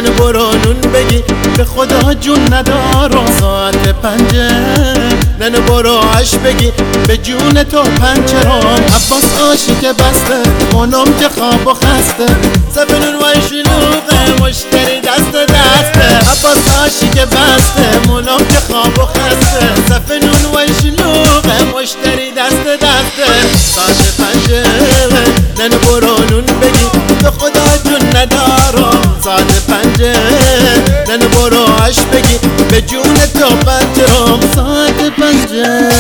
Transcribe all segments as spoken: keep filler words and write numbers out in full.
نن برو نون بگی به خدا جون ندارم. ساعت پنجه نن برو عش بگی به جون تو پنجرم. عباس عاشق بسته منم که خواب و خسته، سفنون و شلوغه مشتری دست دسته. عباس عاشق بسته منم که خواب و خسته، سفنون و شلوغه مشتری دست دسته. ساعت پنجه نن برو نون بگی به خدا جون ندارم. ساعت پنجه نن برو عش بگی به جون تو پنجرم. ساعت پنجه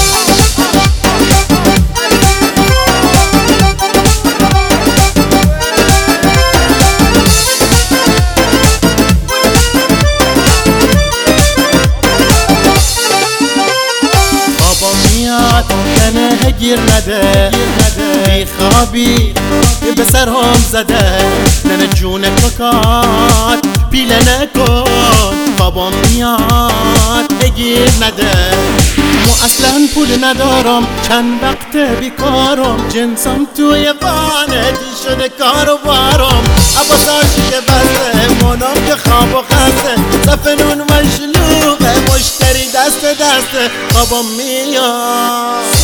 کنه گیر نده، بی خوابی به سر هم زده. ننه جون ککات پیله نکن، خوابم میاد گیر نده. مو اصلا پول ندارم، چند وقت بیکارم، جنسم توی وانتی شده کار و بارم. عباس عاشق بسته منم که خواب و خسته، سفنون و شلوغه مشتری دست دسته. خوابم میاد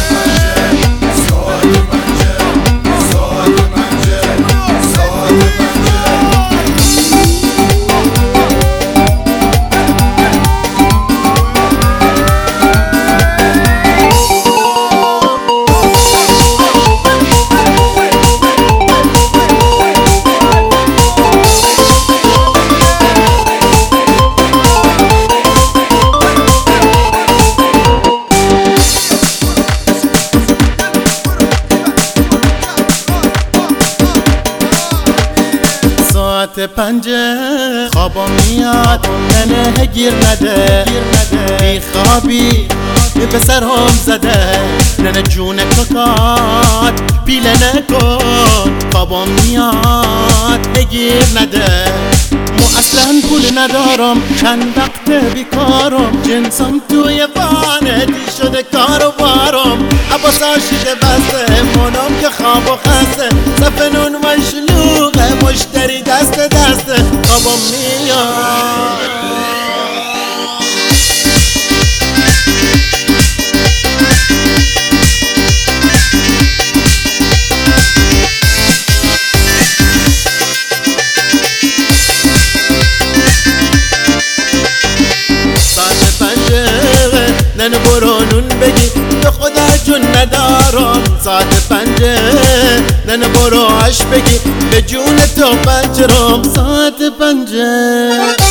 ساعت پنجه خوابم میاد، ننه گیر نده، بی خوابی به سر هم زده. ننه جون ککات پیله نکن، خوابم میاد گیر نده. مو اصلا پول ندارم، چند وقت بیکارم، جنسم توی وانتی شده کار و بارم. عباس عاشق بسته منم که خواب و خسته، سفنون و شلوغه مشتری دست دسته. خوابم میاد نن برو نون بگی به خدا جون ندارم. ساعت پنجه نن برو عش بگی به جون تو پنجرم. ساعت پنجه